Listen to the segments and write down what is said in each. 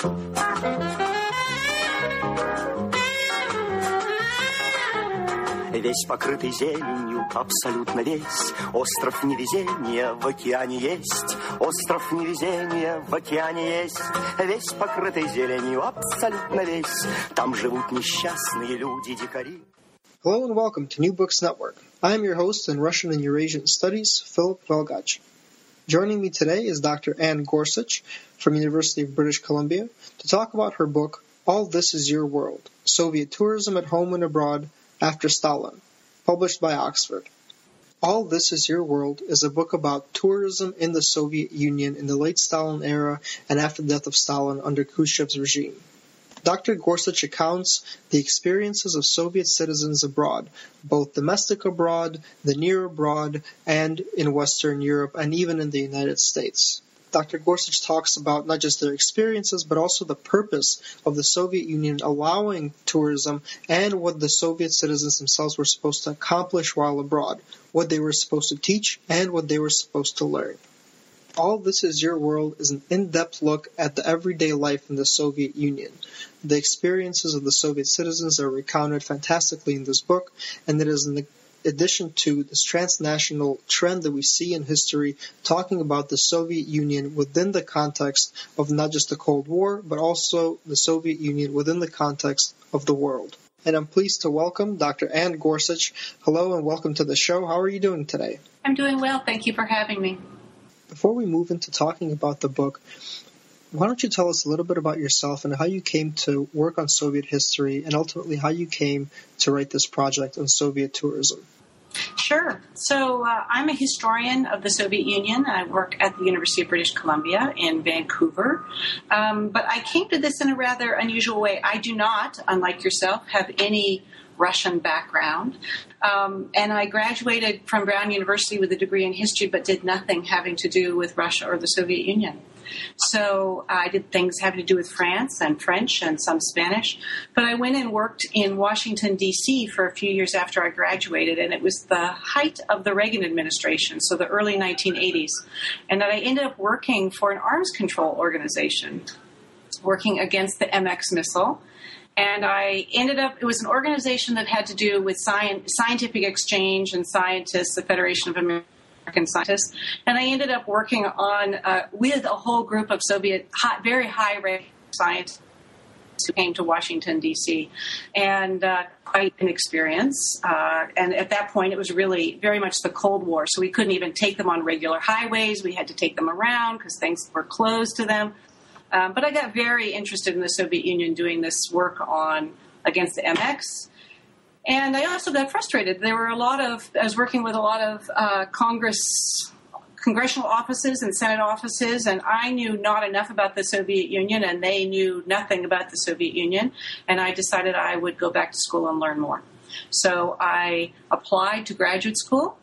Весь покрытый зеленью, абсолютно весь. Остров невезения в океане есть. Остров невезения в океане есть. Весь покрытый зеленью, абсолютно весь. Там живут несчастные люди-дикари. Hello and welcome to New Books Network. I am your host in Russian and Eurasian Studies, Philip Velgach. Joining me today is Dr. Anne Gorsuch from University of British Columbia to talk about her book, All This Is Your World, Soviet Tourism at Home and Abroad After Stalin, published by Oxford. All This Is Your World is a book about tourism in the Soviet Union in the late Stalin era and after the death of Stalin under Khrushchev's regime. Dr. Gorsuch recounts the experiences of Soviet citizens abroad, both domestic abroad, the near abroad, and in Western Europe, and even in the United States. Dr. Gorsuch talks about not just their experiences, but also the purpose of the Soviet Union allowing tourism and what the Soviet citizens themselves were supposed to accomplish while abroad, what they were supposed to teach, and what they were supposed to learn. All This Is Your World is an in-depth look at the everyday life in the Soviet Union. The experiences of the Soviet citizens are recounted fantastically in this book, and it is in addition to this transnational trend that we see in history, talking about the Soviet Union within the context of not just the Cold War, but also the Soviet Union within the context of the world. And I'm pleased to welcome Dr. Anne Gorsuch. Hello and welcome to the show. How are you doing today? I'm doing well. Thank you for having me. Before we move into talking about the book, why don't you tell us a little bit about yourself and how you came to work on Soviet history and ultimately how you came to write this project on Soviet tourism? Sure. So I'm a historian of the Soviet Union. I work at the University of British Columbia in Vancouver. But I came to this in a rather unusual way. I do not, unlike yourself, have any Russian background. And I graduated from Brown University with a degree in history, but did nothing having to do with Russia or the Soviet Union. So I did things having to do with France and French and some Spanish. But I went and worked in Washington, D.C. for a few years after I graduated, and it was the height of the Reagan administration, so the early 1980s. And I ended up working for an arms control organization, working against the MX missile. And I ended up, it was an organization that had to do with scientific exchange and scientists, the Federation of American Scientists. And I ended up working on, with a whole group of Soviet, very high-ranked scientists who came to Washington, D.C. And quite an experience. And at that point, it was really very much the Cold War. So we couldn't even take them on regular highways. We had to take them around because things were closed to them. But I got very interested in the Soviet Union doing this work against the MX. And I also got frustrated. I was working with a lot of congressional offices and Senate offices, and I knew not enough about the Soviet Union, and they knew nothing about the Soviet Union. And I decided I would go back to school and learn more. So I applied to graduate school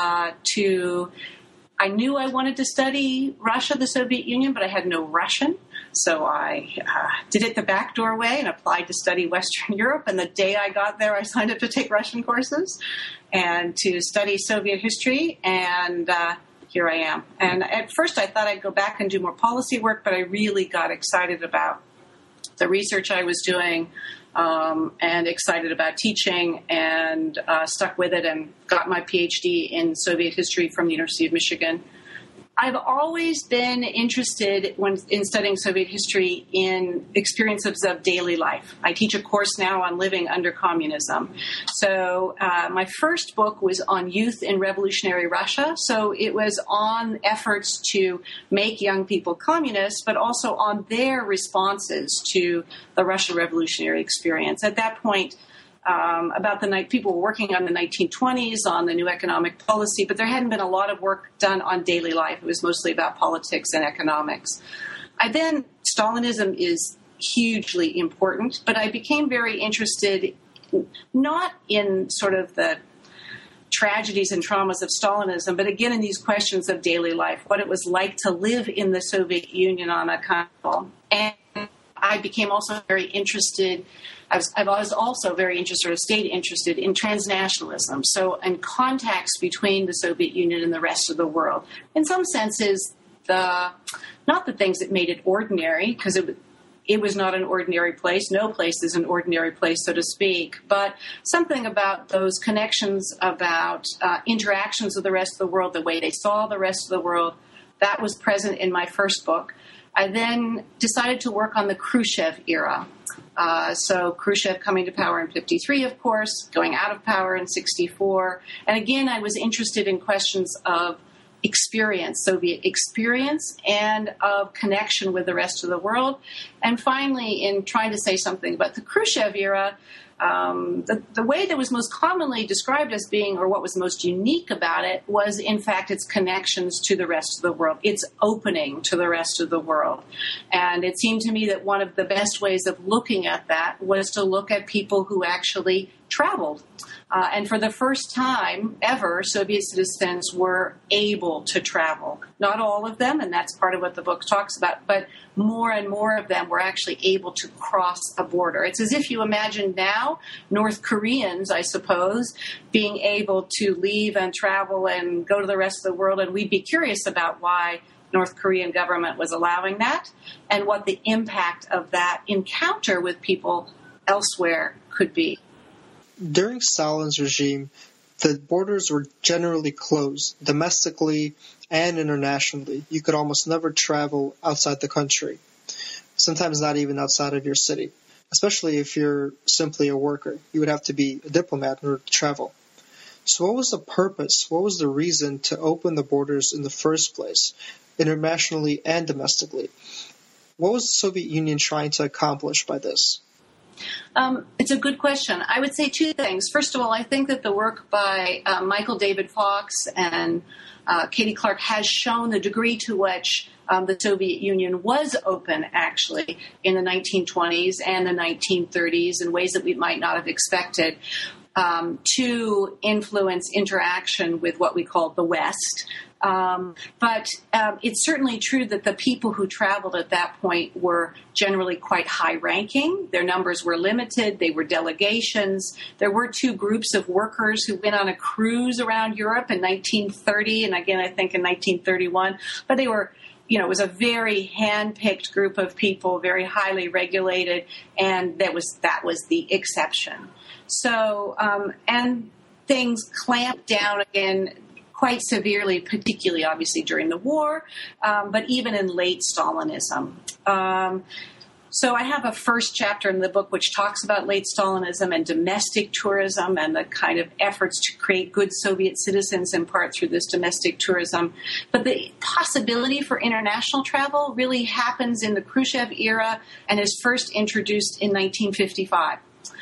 I knew I wanted to study Russia, the Soviet Union, but I had no Russian. So I did it the back door way and applied to study Western Europe. And the day I got there, I signed up to take Russian courses and to study Soviet history. And here I am. And at first I thought I'd go back and do more policy work, but I really got excited about the research I was doing and excited about teaching and stuck with it and got my PhD in Soviet history from the University of Michigan. I've always been interested in studying Soviet history in experiences of daily life. I teach a course now on living under communism. So my first book was on youth in revolutionary Russia. So it was on efforts to make young people communists, but also on their responses to the Russian revolutionary experience. At that point, people were working on the 1920s, on the new economic policy, but there hadn't been a lot of work done on daily life. It was mostly about politics and economics. Stalinism is hugely important, but I became very interested not in sort of the tragedies and traumas of Stalinism, but again in these questions of daily life, what it was like to live in the Soviet Union on a kind of level. And I became also very interested I was also very interested, or stayed interested, in transnationalism, so in contacts between the Soviet Union and the rest of the world. In some senses, not the things that made it ordinary, because it was not an ordinary place. No place is an ordinary place, so to speak. But something about those connections, about interactions with the rest of the world, the way they saw the rest of the world, that was present in my first book. I then decided to work on the Khrushchev era. So Khrushchev coming to power in 1953, of course, going out of power in 1964. And again, I was interested in questions of experience, Soviet experience, and of connection with the rest of the world. And finally, in trying to say something about the Khrushchev era, the way that was most commonly described as being, or what was most unique about it, was in fact its connections to the rest of the world, its opening to the rest of the world. And it seemed to me that one of the best ways of looking at that was to look at people who actually traveled. And for the first time ever, Soviet citizens were able to travel. Not all of them, and that's part of what the book talks about, but more and more of them were actually able to cross a border. It's as if you imagine now North Koreans, I suppose, being able to leave and travel and go to the rest of the world, and we'd be curious about why North Korean government was allowing that and what the impact of that encounter with people elsewhere could be. During Stalin's regime, the borders were generally closed, domestically and internationally. You could almost never travel outside the country, sometimes not even outside of your city, especially if you're simply a worker. You would have to be a diplomat in order to travel. So what was the purpose, what was the reason to open the borders in the first place, internationally and domestically? What was the Soviet Union trying to accomplish by this? It's a good question. I would say two things. First of all, I think that the work by Michael David Fox and Katie Clark has shown the degree to which the Soviet Union was open, actually, in the 1920s and the 1930s in ways that we might not have expected, to influence interaction with what we call the West. But it's certainly true that the people who traveled at that point were generally quite high-ranking. Their numbers were limited. They were delegations. There were two groups of workers who went on a cruise around Europe in 1930 and again, I think in 1931. But they were, it was a very hand-picked group of people, very highly regulated, and that was the exception. So, and things clamped down again quite severely, particularly obviously during the war, but even in late Stalinism. So I have a first chapter in the book which talks about late Stalinism and domestic tourism and the kind of efforts to create good Soviet citizens in part through this domestic tourism. But the possibility for international travel really happens in the Khrushchev era and is first introduced in 1955.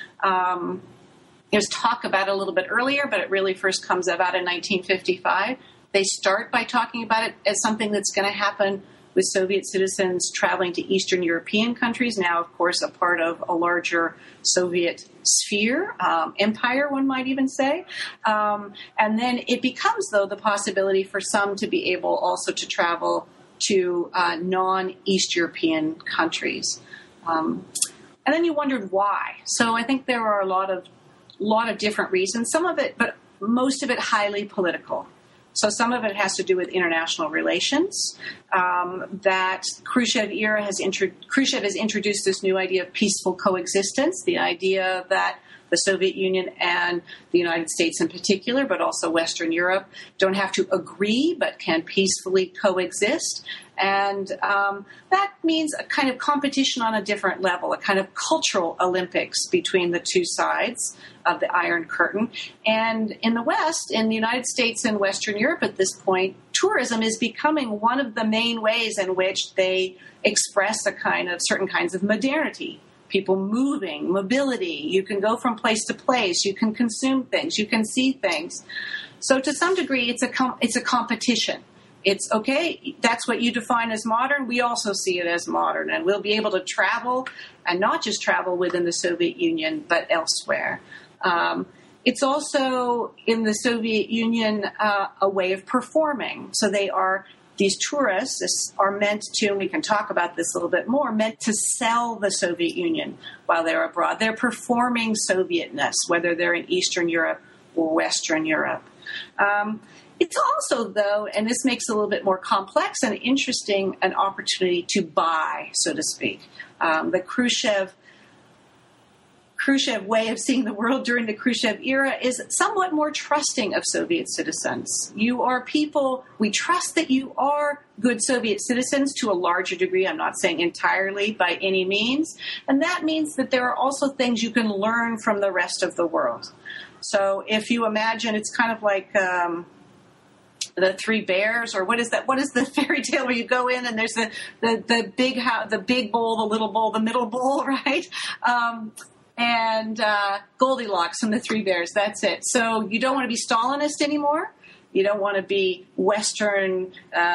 There's talk about it a little bit earlier, but it really first comes about in 1955. They start by talking about it as something that's going to happen with Soviet citizens traveling to Eastern European countries, now, of course, a part of a larger Soviet sphere, empire, one might even say. And then it becomes, though, the possibility for some to be able also to travel to non-East European countries. And then you wondered why. So I think there are a lot of different reasons, some of it, but most of it highly political. So some of it has to do with international relations, that Khrushchev has introduced this new idea of peaceful coexistence, the idea that the Soviet Union and the United States in particular, but also Western Europe, don't have to agree but can peacefully coexist. And that means a kind of competition on a different level, a kind of cultural Olympics between the two sides of the Iron Curtain. And in the West, in the United States and Western Europe at this point, tourism is becoming one of the main ways in which they express a kind of certain kinds of modernity. People moving, mobility. You can go from place to place. You can consume things. You can see things. So to some degree, it's a competition. It's okay, that's what you define as modern. We also see it as modern, and we'll be able to travel, and not just travel within the Soviet Union, but elsewhere. It's also, in the Soviet Union, a way of performing. So these tourists are meant to, and we can talk about this a little bit more, meant to sell the Soviet Union while they're abroad. They're performing Sovietness, whether they're in Eastern Europe or Western Europe. It's also, though, and this makes it a little bit more complex and interesting, an opportunity to buy, so to speak. The Khrushchev way of seeing the world during the Khrushchev era is somewhat more trusting of Soviet citizens. We trust that you are good Soviet citizens to a larger degree. I'm not saying entirely by any means. And that means that there are also things you can learn from the rest of the world. So if you imagine, it's kind of like the Three Bears, or what is that? What is the fairy tale where you go in and there's the big house, the big bowl, the little bowl, the middle bowl, right? And Goldilocks and the Three Bears. That's it. So you don't want to be Stalinist anymore. You don't want to be Western,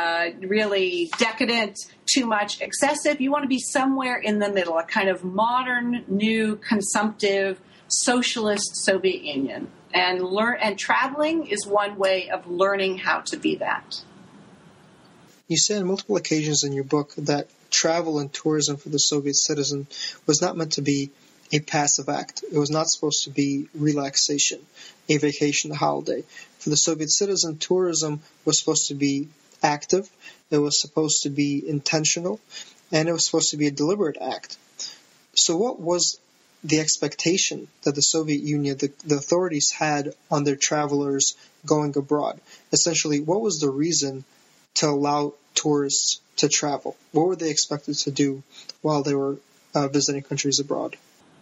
really decadent, too much excessive. You want to be somewhere in the middle, a kind of modern, new, consumptive, socialist Soviet Union. And traveling is one way of learning how to be that. You say on multiple occasions in your book that travel and tourism for the Soviet citizen was not meant to be a passive act. It was not supposed to be relaxation, a vacation, a holiday. For the Soviet citizen, tourism was supposed to be active, it was supposed to be intentional, and it was supposed to be a deliberate act. So what was the expectation that the Soviet Union, the authorities had on their travelers going abroad? Essentially, what was the reason to allow tourists to travel? What were they expected to do while they were visiting countries abroad?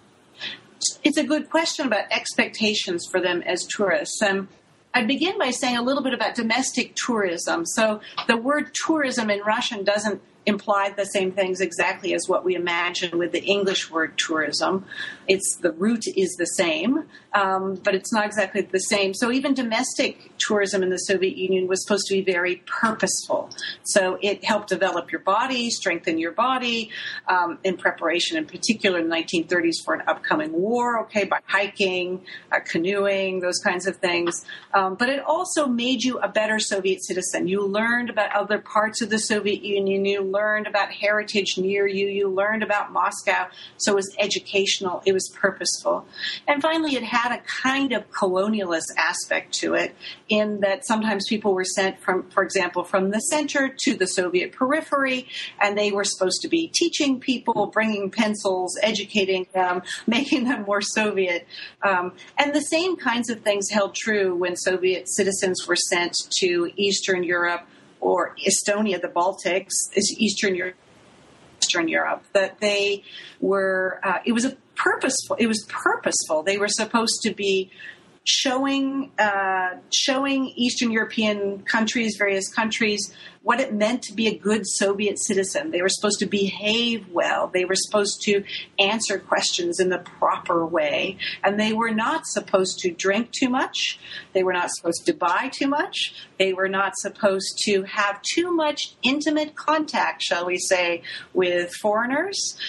It's a good question about expectations for them as tourists. I'd begin by saying a little bit about domestic tourism. So the word tourism in Russian doesn't imply the same things exactly as what we imagine with the English word tourism. The root is the same, but it's not exactly the same. So even domestic tourism in the Soviet Union was supposed to be very purposeful. So it helped develop your body, strengthen your body, in preparation in particular in the 1930s for an upcoming war, by hiking, canoeing, those kinds of things. But it also made you a better Soviet citizen. You learned about other parts of the Soviet Union. You learned about heritage near you. You learned about Moscow. So it was educational. It was purposeful. And finally, it had a kind of colonialist aspect to it in that sometimes people were sent from, for example, from the center to the Soviet periphery, and they were supposed to be teaching people, bringing pencils, educating them, making them more Soviet. And the same kinds of things held true when Soviet citizens were sent to Eastern Europe or Estonia, the Baltics, is Eastern Europe, that they were, it was purposeful. They were supposed to be showing Eastern European countries, various countries, what it meant to be a good Soviet citizen. They were supposed to behave well. They were supposed to answer questions in the proper way. And they were not supposed to drink too much. They were not supposed to buy too much. They were not supposed to have too much intimate contact, shall we say, with foreigners.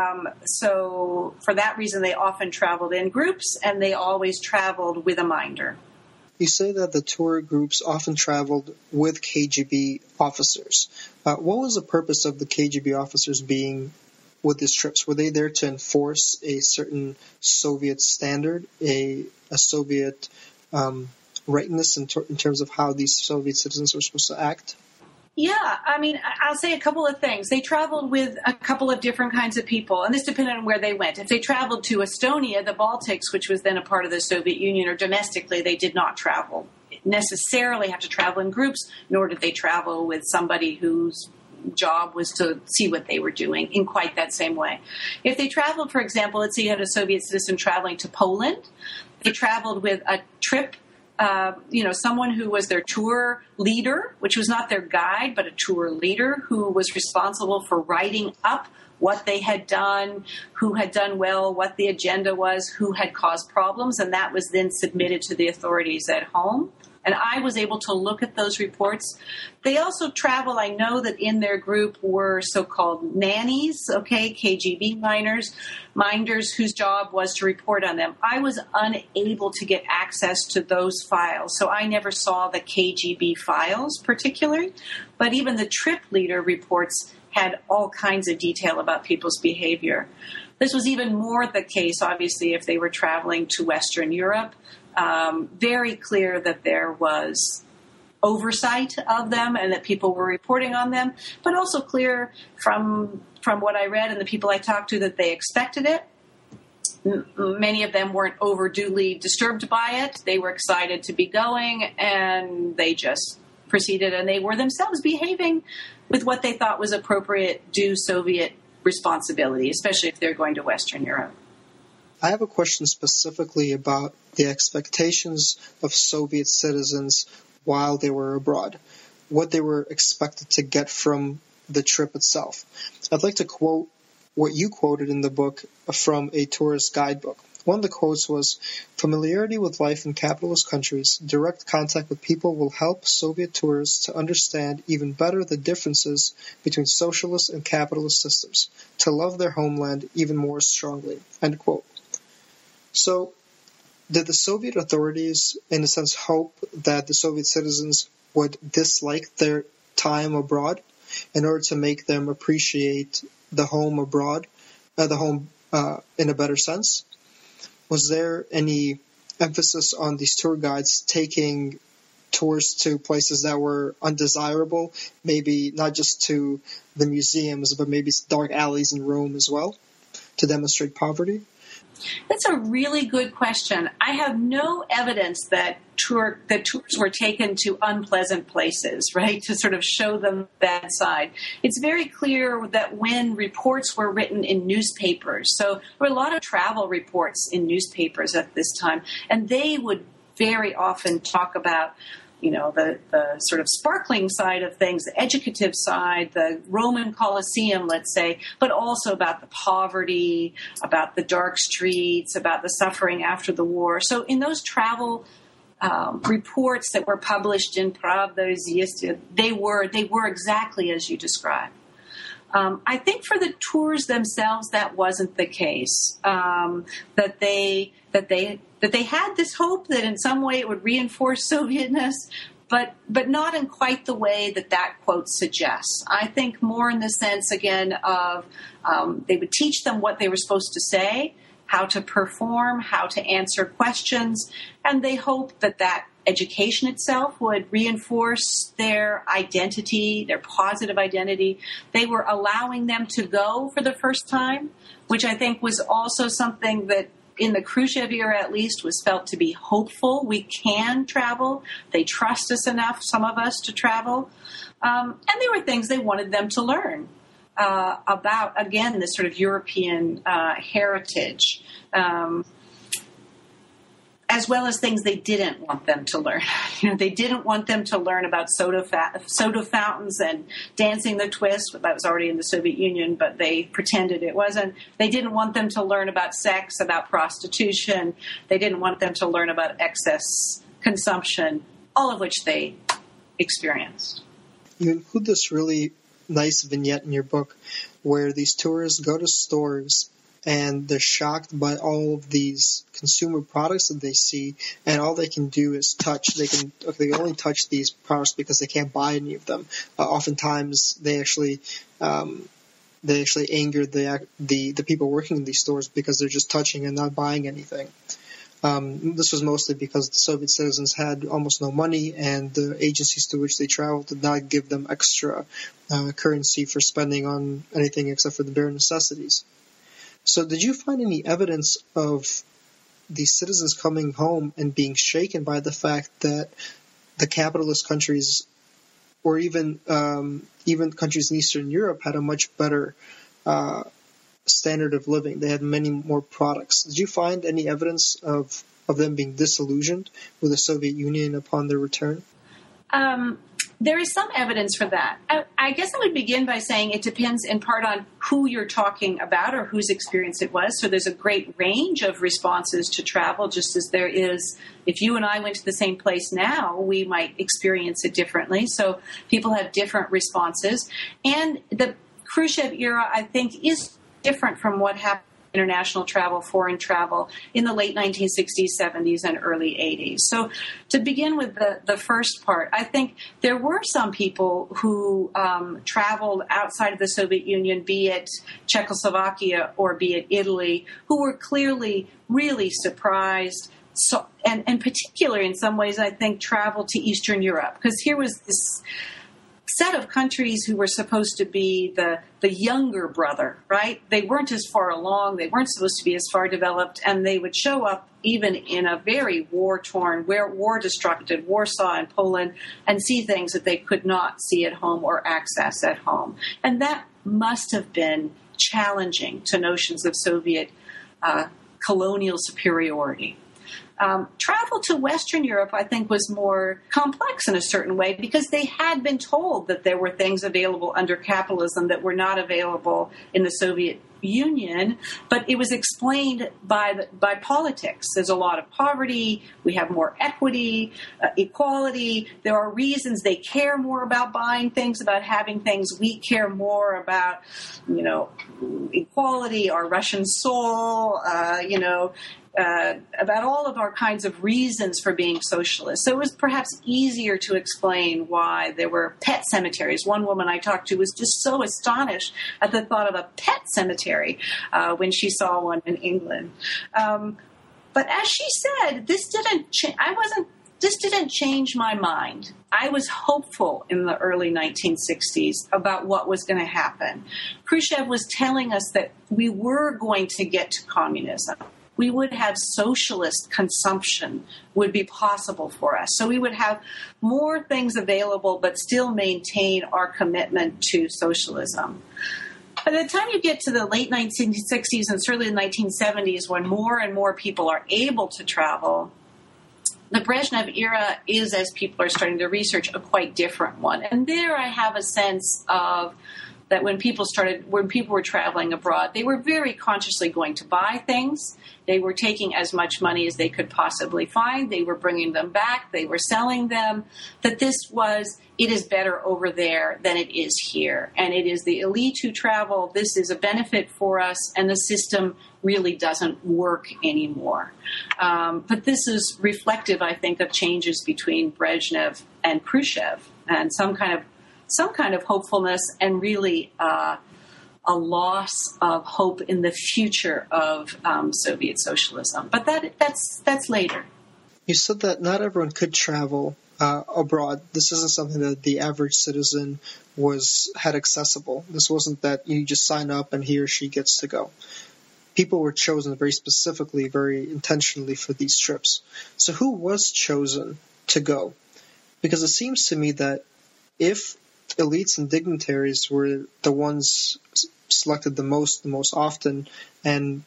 So for that reason, they often traveled in groups, and they always traveled with a minder. You say that the tour groups often traveled with KGB officers. What was the purpose of the KGB officers being with these trips? Were they there to enforce a certain Soviet standard, a Soviet rightness in terms of how these Soviet citizens were supposed to act? Yeah, I mean, I'll say a couple of things. They traveled with a couple of different kinds of people, and this depended on where they went. If they traveled to Estonia, the Baltics, which was then a part of the Soviet Union, or domestically, they did not necessarily have to travel in groups, nor did they travel with somebody whose job was to see what they were doing in quite that same way. If they traveled, for example, let's say you had a Soviet citizen traveling to Poland, they traveled with a trip someone who was their tour leader, which was not their guide, but a tour leader who was responsible for writing up what they had done, who had done well, what the agenda was, who had caused problems, and that was then submitted to the authorities at home. And I was able to look at those reports. They also travel. I know that in their group were so-called nannies, KGB minders whose job was to report on them. I was unable to get access to those files, so I never saw the KGB files particularly. But even the trip leader reports had all kinds of detail about people's behavior. This was even more the case, obviously, if they were traveling to Western Europe. Very clear that there was oversight of them and that people were reporting on them, but also clear from from what I read and the people I talked to, that they expected it. Many of them weren't overduly disturbed by it. They were excited to be going, and they just proceeded, and they were themselves behaving with what they thought was appropriate due Soviet responsibility, especially if they're going to Western Europe. I have a question specifically about the expectations of Soviet citizens while they were abroad, what they were expected to get from the trip itself. I'd like to quote what you quoted in the book from a tourist guidebook. One of the quotes was, "Familiarity with life in capitalist countries, direct contact with people will help Soviet tourists to understand even better the differences between socialist and capitalist systems, to love their homeland even more strongly." End quote. So, did the Soviet authorities, in a sense, hope that the Soviet citizens would dislike their time abroad in order to make them appreciate the home abroad, in a better sense? Was there any emphasis on these tour guides taking tours to places that were undesirable, maybe not just to the museums, but maybe dark alleys in Rome as well, to demonstrate poverty? That's a really good question. I have no evidence that tours were taken to unpleasant places, right, to sort of show them the bad side. It's very clear that when reports were written in newspapers, so there were a lot of travel reports in newspapers at this time, and they would very often talk about the sort of sparkling side of things, the educative side, the Roman Colosseum, let's say, but also about the poverty, about the dark streets, about the suffering after the war. So in those travel reports that were published in Pravda Izvestia, they were exactly as you described. I think for the tours themselves, that wasn't the case. That they had this hope that in some way it would reinforce Sovietness, but not in quite the way that quote suggests. I think more in the sense, again, of they would teach them what they were supposed to say, how to perform, how to answer questions, and they hoped that education itself would reinforce their identity, their positive identity. They were allowing them to go for the first time, which I think was also something that in the Khrushchev era at least was felt to be hopeful. We can travel. They trust us enough, some of us, to travel. And there were things they wanted them to learn about, again, this sort of European heritage, as well as things they didn't want them to learn. They didn't want them to learn about soda fountains and dancing the twist. That was already in the Soviet Union, but they pretended it wasn't. They didn't want them to learn about sex, about prostitution. They didn't want them to learn about excess consumption, all of which they experienced. You include this really nice vignette in your book where these tourists go to stores and they're shocked by all of these consumer products that they see, and all they can do is touch. They can only touch these products because they can't buy any of them. Oftentimes, they actually anger the people working in these stores because they're just touching and not buying anything. This was mostly because the Soviet citizens had almost no money, and the agencies to which they traveled did not give them extra currency for spending on anything except for the bare necessities. So did you find any evidence of these citizens coming home and being shaken by the fact that the capitalist countries, or even countries in Eastern Europe, had a much better standard of living? They had many more products. Did you find any evidence of them being disillusioned with the Soviet Union upon their return? There is some evidence for that. I guess I would begin by saying it depends in part on who you're talking about or whose experience it was. So there's a great range of responses to travel, just as there is. If you and I went to the same place now, we might experience it differently. So people have different responses. And the Khrushchev era, I think, is different from what happened in international travel, foreign travel in the late 1960s, 70s, and early 80s. So to begin with the first part, I think there were some people who traveled outside of the Soviet Union, be it Czechoslovakia or be it Italy, who were clearly really surprised. So, and particularly in some ways, I think, traveled to Eastern Europe, because here was set of countries who were supposed to be the younger brother, right? They weren't as far along. They weren't supposed to be as far developed, and they would show up even in a very war-torn, war-destructive Warsaw and Poland and see things that they could not see at home or access at home. And that must have been challenging to notions of Soviet colonial superiority. Travel to Western Europe, I think, was more complex in a certain way because they had been told that there were things available under capitalism that were not available in the Soviet Union, but it was explained by politics. There's a lot of poverty. We have more equity, equality. There are reasons they care more about buying things, about having things. We care more about, equality, our Russian soul, about all of our kinds of reasons for being socialist. So it was perhaps easier to explain why there were pet cemeteries. One woman I talked to was just so astonished at the thought of a pet cemetery when she saw one in England. But as she said, this didn't change my mind. I was hopeful in the early 1960s about what was going to happen. Khrushchev was telling us that we were going to get to communism. We would have socialist consumption would be possible for us. So we would have more things available, but still maintain our commitment to socialism. By the time you get to the late 1960s and certainly the 1970s, when more and more people are able to travel, the Brezhnev era is, as people are starting to research, a quite different one. And there I have a sense of that when people were traveling abroad, they were very consciously going to buy things. They were taking as much money as they could possibly find. They were bringing them back. They were selling them. That it is better over there than it is here. And it is the elite who travel. This is a benefit for us, and the system really doesn't work anymore. But this is reflective, I think, of changes between Brezhnev and Khrushchev, and some kind of hopefulness, and really a loss of hope in the future of Soviet socialism. But that's later. You said that not everyone could travel abroad. This isn't something that the average citizen had accessible. This wasn't that you just sign up and he or she gets to go. People were chosen very specifically, very intentionally for these trips. So who was chosen to go? Because it seems to me that if elites and dignitaries were the ones selected the most often and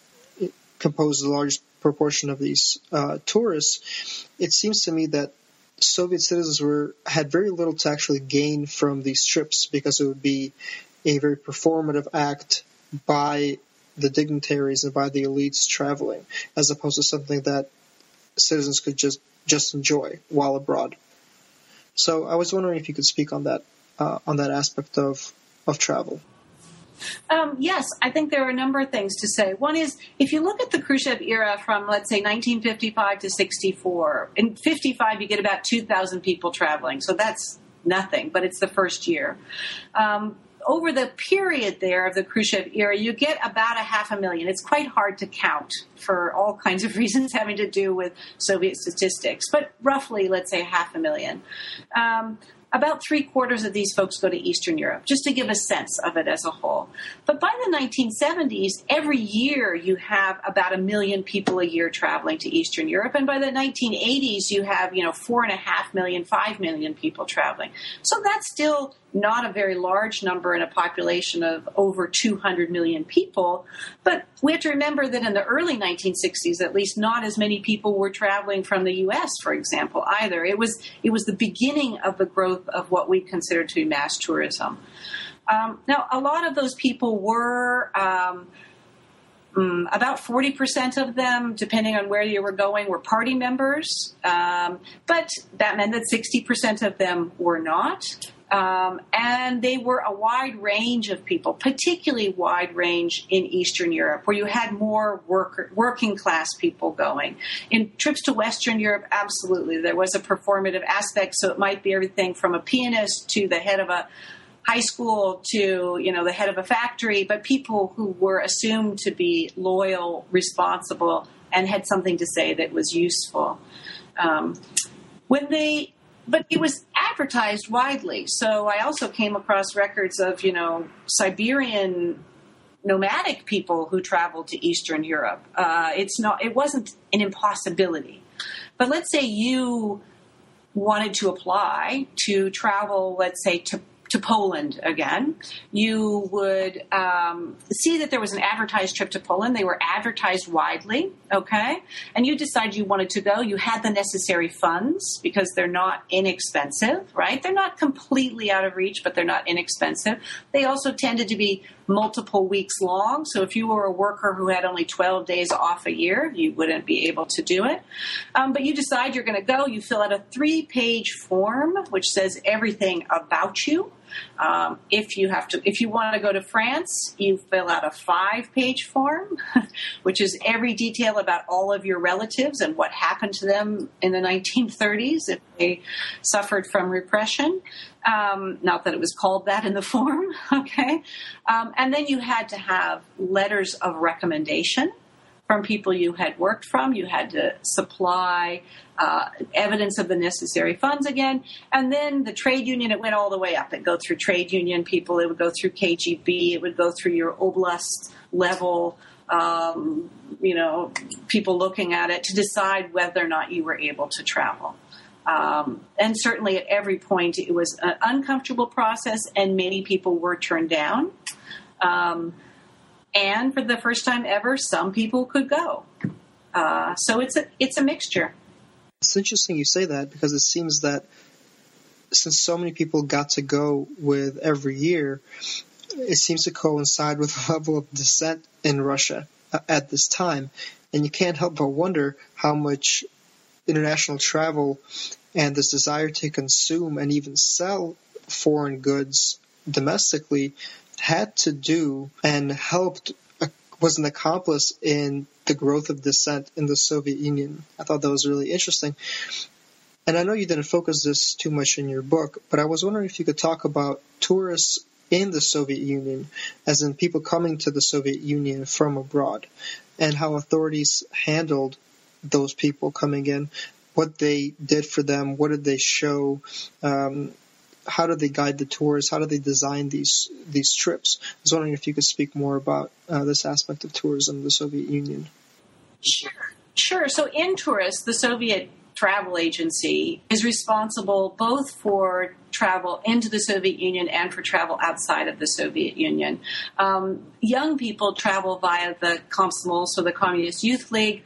composed the largest proportion of these tourists, it seems to me that Soviet citizens had very little to actually gain from these trips, because it would be a very performative act by the dignitaries and by the elites traveling, as opposed to something that citizens could just enjoy while abroad. So I was wondering if you could speak on that aspect of travel. Yes, I think there are a number of things to say. One is, if you look at the Khrushchev era from, let's say, 1955 to 64, in 55 you get about 2,000 people traveling, so that's nothing, but it's the first year. Over the period there of the Khrushchev era, you get about 500,000. It's quite hard to count for all kinds of reasons having to do with Soviet statistics, but roughly, let's say, 500,000. About 3/4 of these folks go to Eastern Europe, just to give a sense of it as a whole. But by the 1970s, every year you have about 1 million people a year traveling to Eastern Europe. And by the 1980s, you have, 4.5 million, 5 million people traveling. So that's still not a very large number in a population of over 200 million people. But we have to remember that in the early 1960s, at least, not as many people were traveling from the U.S., for example, either. It was the beginning of the growth of what we consider to be mass tourism. Now, a lot of those people were... about 40% of them, depending on where you were going, were party members. But that meant that 60% of them were not. And they were a wide range of people, particularly wide range in Eastern Europe, where you had more working class people going. In trips to Western Europe, absolutely, there was a performative aspect. So it might be everything from a pianist to the head of a high school to, the head of a factory, but people who were assumed to be loyal, responsible, and had something to say that was useful. When they but it was advertised widely. So I also came across records of, Siberian nomadic people who traveled to Eastern Europe. It wasn't an impossibility. But let's say you wanted to apply to travel, let's say, to Poland again. You would see that there was an advertised trip to Poland. They were advertised widely, okay? And you decided you wanted to go. You had the necessary funds because they're not inexpensive, right? They're not completely out of reach, but they're not inexpensive. They also tended to be multiple weeks long. So if you were a worker who had only 12 days off a year, you wouldn't be able to do it. But you decide you're going to go. You fill out a 3-page form, which says everything about you. If you want to go to France, you fill out a 5-page form, which is every detail about all of your relatives and what happened to them in the 1930s if they suffered from repression. Not that it was called that in the form, okay? And then you had to have letters of recommendation from people you had worked from. You had to supply evidence of the necessary funds again. And then the trade union, it went all the way up. It'd go through trade union people. It would go through KGB. It would go through your oblast level, people looking at it to decide whether or not you were able to travel. And certainly at every point, it was an uncomfortable process, and many people were turned down. And for the first time ever, some people could go. So it's a mixture. It's interesting you say that, because it seems that since so many people got to go with every year, it seems to coincide with a level of dissent in Russia at this time. And you can't help but wonder how much international travel and this desire to consume and even sell foreign goods domestically had to do and helped, was an accomplice in the growth of dissent in the Soviet Union. I thought that was really interesting. And I know you didn't focus this too much in your book, but I was wondering if you could talk about tourists in the Soviet Union, as in people coming to the Soviet Union from abroad, and how authorities handled those people coming in, what they did for them, what did they show, how did they guide the tours, how did they design these trips. I was wondering if you could speak more about this aspect of tourism in the Soviet Union. Sure. So in tourists, the Soviet Travel Agency is responsible both for travel into the Soviet Union and for travel outside of the Soviet Union. Young people travel via the Komsomol, so the Communist Youth League,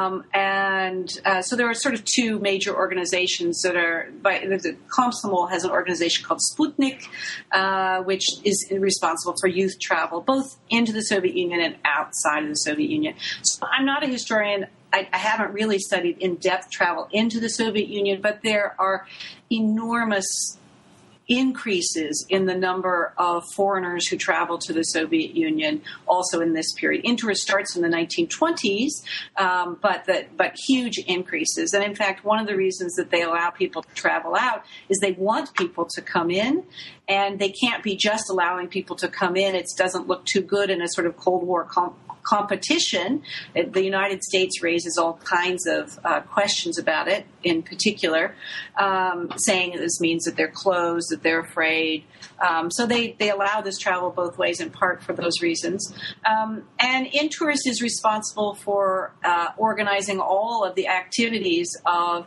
and so there are sort of two major organizations that are. The Komsomol has an organization called Sputnik, which is responsible for youth travel both into the Soviet Union and outside of the Soviet Union. So I'm not a historian. I haven't really studied in-depth travel into the Soviet Union, but there are enormous increases in the number of foreigners who travel to the Soviet Union also in this period. Intourist starts in the 1920s, but huge increases. And in fact, one of the reasons that they allow people to travel out is they want people to come in, and they can't be just allowing people to come in. It doesn't look too good in a sort of Cold War competition. The United States raises all kinds of questions about it, in particular, saying this means that they're closed, that they're afraid. So they allow this travel both ways, in part for those reasons. And Intourist is responsible for organizing all of the activities of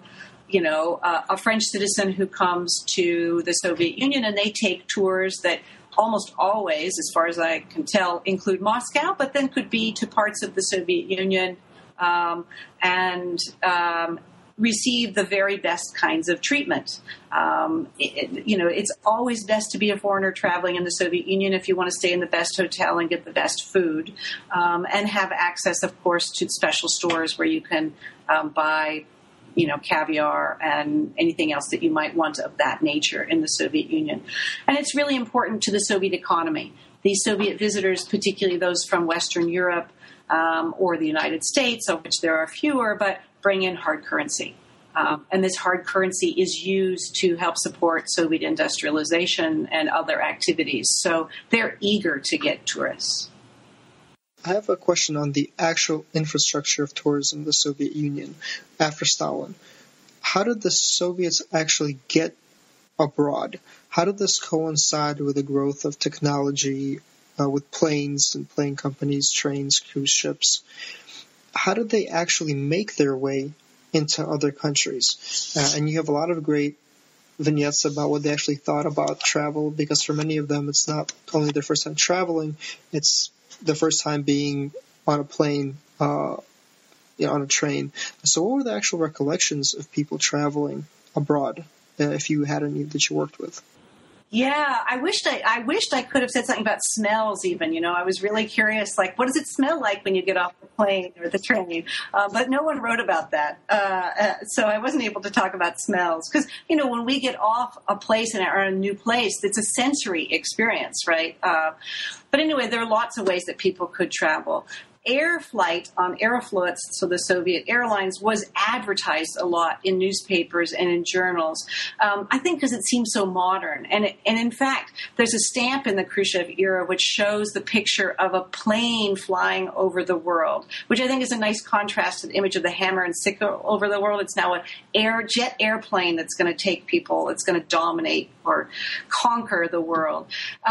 a French citizen who comes to the Soviet Union, and they take tours that almost always, as far as I can tell, include Moscow, but then could be to parts of the Soviet Union and receive the very best kinds of treatment. It's always best to be a foreigner traveling in the Soviet Union if you want to stay in the best hotel and get the best food, and have access, of course, to special stores where you can buy caviar and anything else that you might want of that nature in the Soviet Union. And it's really important to the Soviet economy. These Soviet visitors, particularly those from Western Europe or the United States, of which there are fewer, but bring in hard currency. And this hard currency is used to help support Soviet industrialization and other activities. So they're eager to get tourists. I have a question on the actual infrastructure of tourism in the Soviet Union after Stalin. how did the Soviets actually get abroad? How did this coincide with the growth of technology, with planes and plane companies, trains, cruise ships? How did they actually make their way into other countries? And you have a lot of great vignettes about what they actually thought about travel, because for many of them, it's not only their first time traveling, it's the first time being on a plane, on a train. So what were the actual recollections of people traveling abroad, if you had any that you worked with? Yeah, I wished I could have said something about smells even. I was really curious, like, what does it smell like when you get off the plane or the train? But no one wrote about that. So I wasn't able to talk about smells. Because, when we get off a place and are in a new place, it's a sensory experience, right? But anyway, there are lots of ways that people could travel. Air flight on Aeroflot, so the Soviet airlines, was advertised a lot in newspapers and in journals. I think because it seems so modern. And in fact, there's a stamp in the Khrushchev era which shows the picture of a plane flying over the world, which I think is a nice contrast to the image of the hammer and sickle over the world. It's now a jet airplane that's going to take people, it's going to dominate or conquer the world.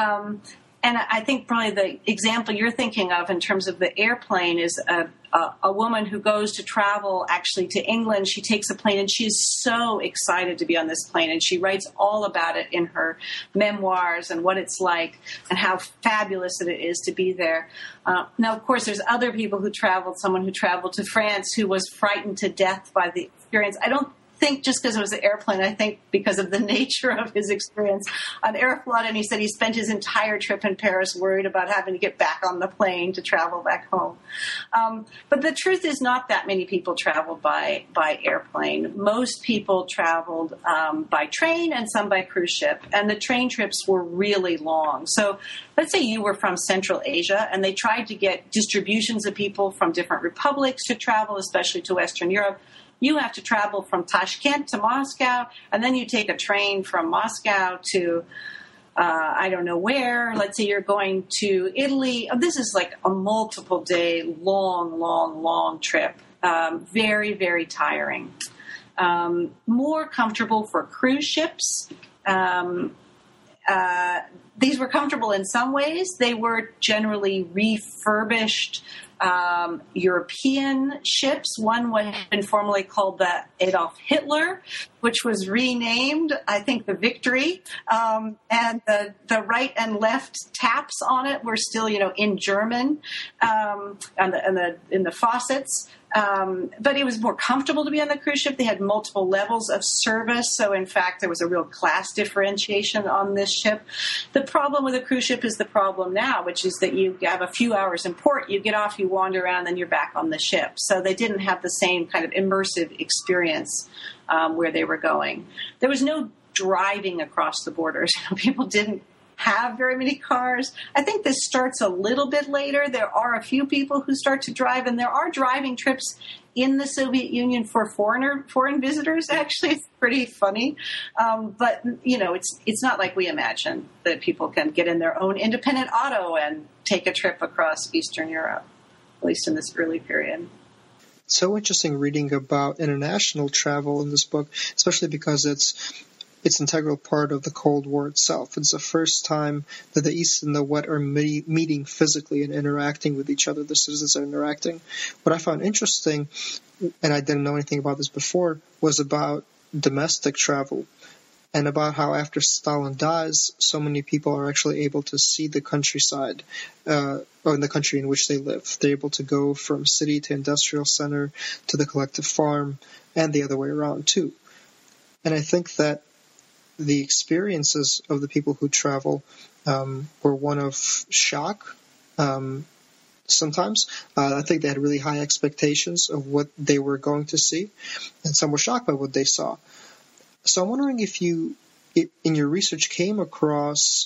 And I think probably the example you're thinking of in terms of the airplane is a woman who goes to travel actually to England. She takes a plane and she is so excited to be on this plane. And she writes all about it in her memoirs and what it's like and how fabulous it is to be there. Now, of course, there's other people who traveled, someone who traveled to France who was frightened to death by the experience. I don't think just because it was an airplane, I think because of the nature of his experience on Aeroflot. And he said he spent his entire trip in Paris worried about having to get back on the plane to travel back home. But the truth is not that many people traveled by airplane. Most people traveled by train and some by cruise ship. And the train trips were really long. So let's say you were from Central Asia and they tried to get distributions of people from different republics to travel, especially to Western Europe. You have to travel from Tashkent to Moscow, and then you take a train from Moscow to, I don't know where. Let's say you're going to Italy. This is like a multiple day, long trip. Very, very tiring. More comfortable for cruise ships. These were comfortable in some ways. They were generally refurbished European ships. One had been formerly called the Adolf Hitler, which was renamed, I think, the Victory. And the right and left taps on it were still, in German, in the faucets. But it was more comfortable to be on the cruise ship. They had multiple levels of service. So, in fact, there was a real class differentiation on this ship. The problem with a cruise ship is the problem now, which is that you have a few hours in port, you get off, you wander around, then you're back on the ship. So they didn't have the same kind of immersive experience where they were going. There was no driving across the borders. People didn't have very many cars. I think this starts a little bit later. There are a few people who start to drive, and there are driving trips in the Soviet Union for foreign visitors. Actually, it's pretty funny. But it's not like we imagine that people can get in their own independent auto and take a trip across Eastern Europe, at least in this early period. So interesting reading about international travel in this book, especially because it's integral part of the Cold War itself. It's the first time that the East and the West are meeting physically and interacting with each other. The citizens are interacting. What I found interesting, and I didn't know anything about this before, was about domestic travel and about how after Stalin dies, so many people are actually able to see the countryside or in the country in which they live. They're able to go from city to industrial center to the collective farm and the other way around too. And I think that the experiences of the people who travel were one of shock sometimes. I think they had really high expectations of what they were going to see, and some were shocked by what they saw. So I'm wondering if you, in your research, came across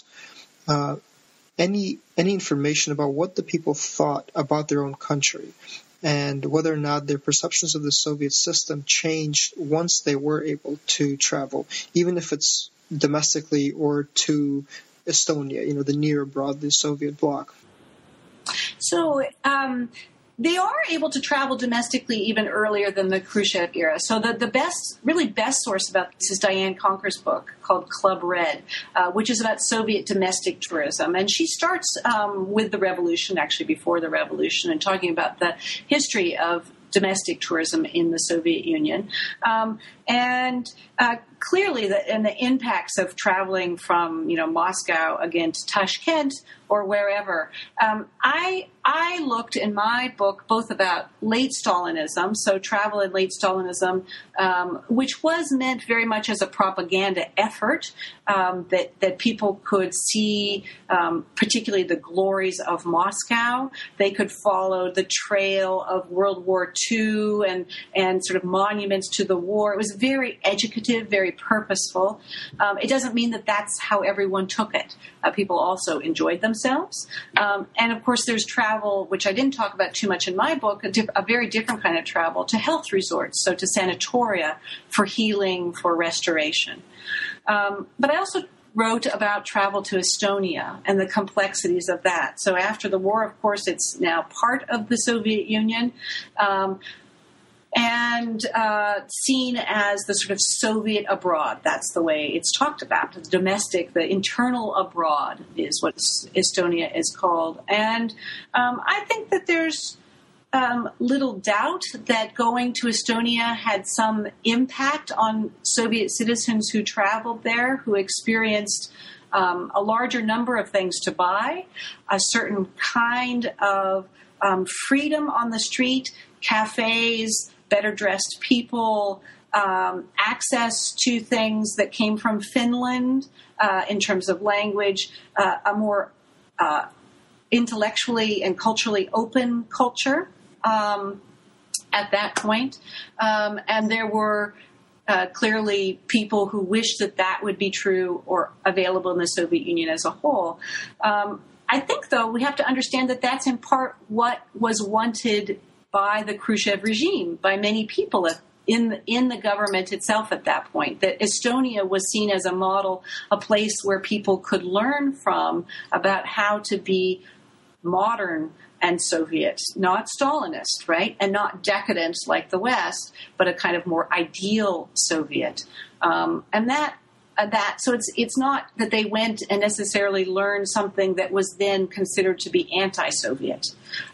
any information about what the people thought about their own country and whether or not their perceptions of the Soviet system changed once they were able to travel, even if it's domestically or to Estonia, the near abroad, the Soviet bloc. So They are able to travel domestically even earlier than the Khrushchev era. So the best source about this is Diane Conker's book called Club Red, which is about Soviet domestic tourism. And she starts with the revolution, actually before the revolution, and talking about the history of domestic tourism in the Soviet Union. Clearly, the impacts of traveling from, Moscow again to Tashkent or wherever. I looked in my book both about late Stalinism, so travel in late Stalinism, which was meant very much as a propaganda effort, that people could see, particularly the glories of Moscow. They could follow the trail of World War II and sort of monuments to the war. It was very educative, very purposeful. It doesn't mean that that's how everyone took it. People also enjoyed themselves. And of course, there's travel, which I didn't talk about too much in my book, a very different kind of travel to health resorts, so to sanatoria for healing, for restoration. But I also wrote about travel to Estonia and the complexities of that. So after the war, of course, it's now part of the Soviet Union. And seen as the sort of Soviet abroad. That's the way it's talked about. The domestic, the internal abroad is what Estonia is called. And I think that there's little doubt that going to Estonia had some impact on Soviet citizens who traveled there, who experienced a larger number of things to buy, a certain kind of freedom on the street, cafes, better dressed people, access to things that came from Finland in terms of language, a more intellectually and culturally open culture at that point. And there were clearly people who wished that would be true or available in the Soviet Union as a whole. I think, though, we have to understand that that's in part what was wanted by the Khrushchev regime, by many people in the government itself at that point, that Estonia was seen as a model, a place where people could learn from about how to be modern and Soviet, not Stalinist, right? And not decadent like the West, but a kind of more ideal Soviet. So it's not that they went and necessarily learned something that was then considered to be anti-Soviet.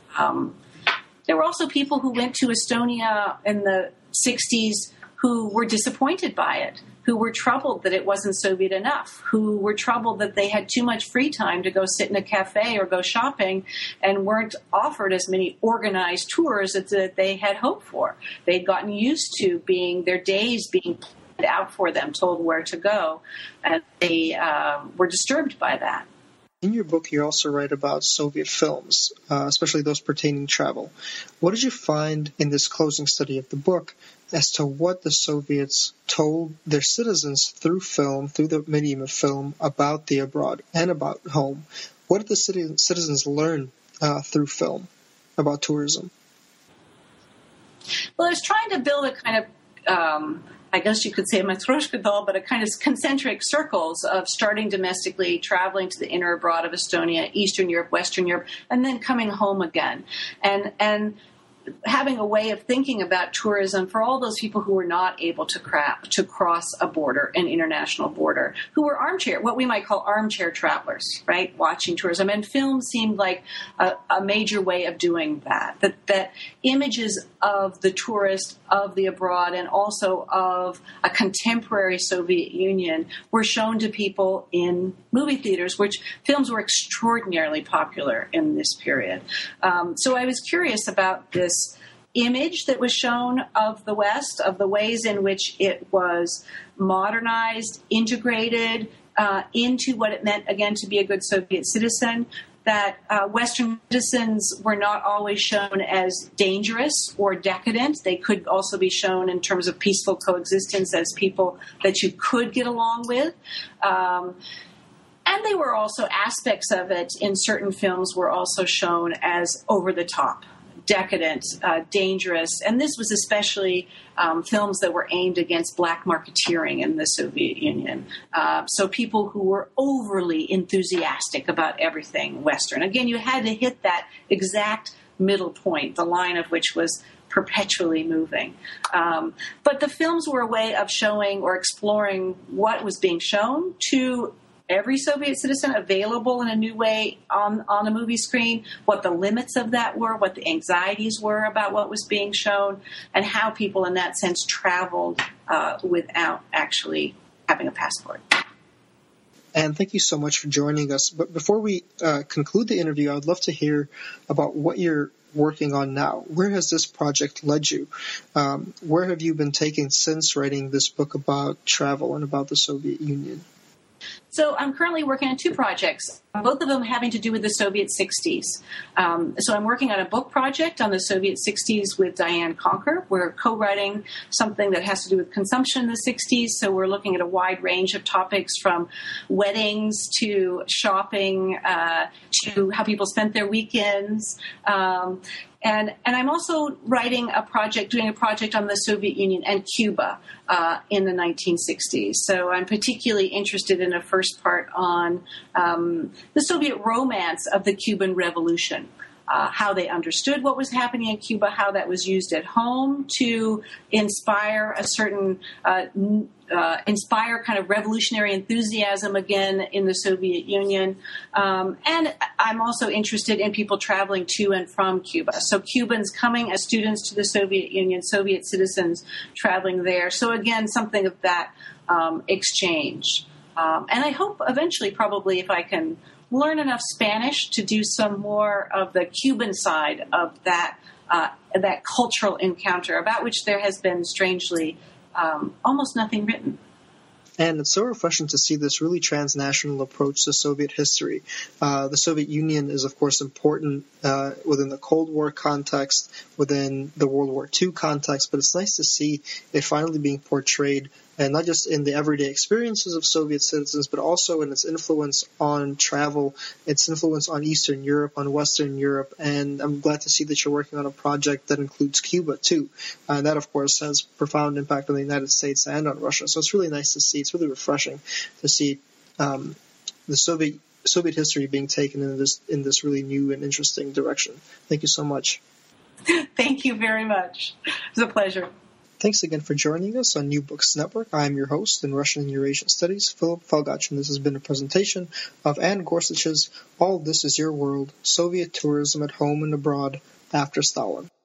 There were also people who went to Estonia in the 60s who were disappointed by it, who were troubled that it wasn't Soviet enough, who were troubled that they had too much free time to go sit in a cafe or go shopping and weren't offered as many organized tours that they had hoped for. They'd gotten used to their days being planned out for them, told where to go, and they were disturbed by that. In your book, you also write about Soviet films, especially those pertaining to travel. What did you find in this closing study of the book as to what the Soviets told their citizens through film, through the medium of film, about the abroad and about home? What did the citizens learn through film about tourism? Well, I was trying to build a kind of I guess you could say a matryoshka doll, but a kind of concentric circles of starting domestically, traveling to the inner abroad of Estonia, Eastern Europe, Western Europe, and then coming home again. And having a way of thinking about tourism for all those people who were not able to cross a border, an international border, who were what we might call armchair travelers, right? Watching tourism. And film seemed like a major way of doing that. That images of the tourist, of the abroad, and also of a contemporary Soviet Union were shown to people in movie theaters, which films were extraordinarily popular in this period. So I was curious about this image that was shown of the West, of the ways in which it was modernized, integrated into what it meant, again, to be a good Soviet citizen, that Western citizens were not always shown as dangerous or decadent. They could also be shown in terms of peaceful coexistence as people that you could get along with. And they were also aspects of it in certain films were also shown as over the top, decadent, dangerous. And this was especially films that were aimed against black marketeering in the Soviet Union. So people who were overly enthusiastic about everything Western. Again, you had to hit that exact middle point, the line of which was perpetually moving. But the films were a way of showing or exploring what was being shown to every Soviet citizen, available in a new way on a movie screen, what the limits of that were, what the anxieties were about what was being shown, and how people in that sense traveled without actually having a passport. And thank you so much for joining us. But before we conclude the interview, I would love to hear about what you're working on now. Where has this project led you? Where have you been taking since writing this book about travel and about the Soviet Union? So I'm currently working on two projects, both of them having to do with the Soviet 60s. So I'm working on a book project on the Soviet 60s with Diane Conker. We're co-writing something that has to do with consumption in the 60s. So we're looking at a wide range of topics, from weddings to shopping to how people spent their weekends. And I'm also doing a project on the Soviet Union and Cuba in the 1960s. So I'm particularly interested in a first part on the Soviet romance of the Cuban Revolution, how they understood what was happening in Cuba, how that was used at home to inspire a certain inspire kind of revolutionary enthusiasm again in the Soviet Union. And I'm also interested in people traveling to and from Cuba. So Cubans coming as students to the Soviet Union, Soviet citizens traveling there. So again, something of that exchange. And I hope eventually, probably, if I can learn enough Spanish to do some more of the Cuban side of that cultural encounter, about which there has been, strangely, almost nothing written. And it's so refreshing to see this really transnational approach to Soviet history. The Soviet Union is, of course, important within the Cold War context, within the World War II context, but it's nice to see it finally being portrayed, and not just in the everyday experiences of Soviet citizens, but also in its influence on travel, its influence on Eastern Europe, on Western Europe. And I'm glad to see that you're working on a project that includes Cuba, too. And that, of course, has profound impact on the United States and on Russia. So it's really nice to see. It's really refreshing to see the Soviet history being taken in this really new and interesting direction. Thank you so much. Thank you very much. It was a pleasure. Thanks again for joining us on New Books Network. I am your host in Russian and Eurasian Studies, Philip Felgach, and this has been a presentation of Anne Gorsuch's All This Is Your World, Soviet Tourism at Home and Abroad After Stalin.